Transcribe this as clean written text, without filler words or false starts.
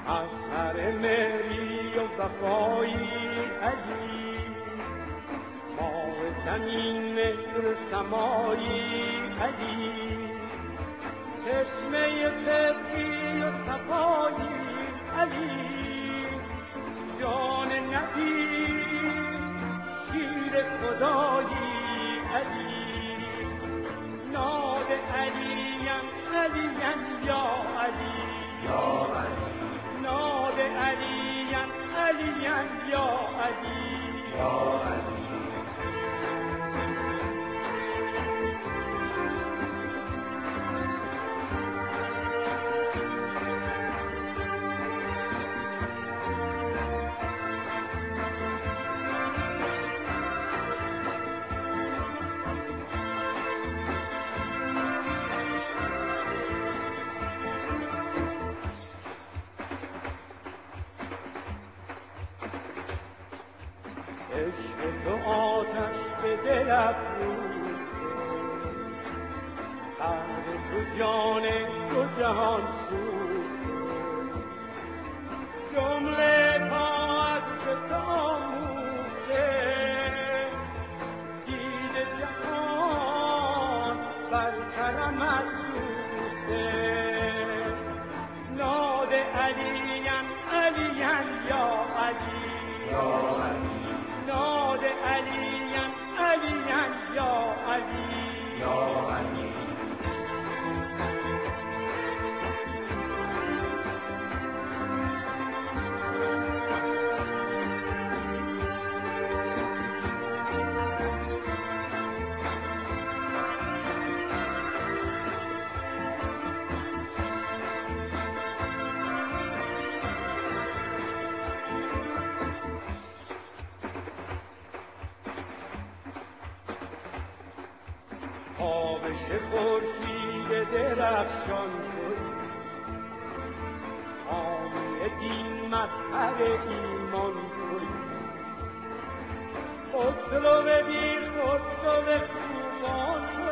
از سر مهری و وفایی علی، ماه زمین مهر سمایی علی، چشمه صدقی و صفایی علی، جان نبی شیر خدایی علی، ناد علیم علیم یا علی، یا علی، ناد علیم علیم یا علی، یا علی. عشق تو آتش به دل افروخته، قهر تو جان تو جهان سوخته، جمله طاعت به تو آموخته، دید جهان بر کرمت سوخته، ناد علیم علیم یا علی، یا علی، ناد علیم علیم یا علی، یا علی. تابش خورشید درخشان تویی، حامی دین مظهر ایمان تویی، خسرو بی خسرو خوبان تویی،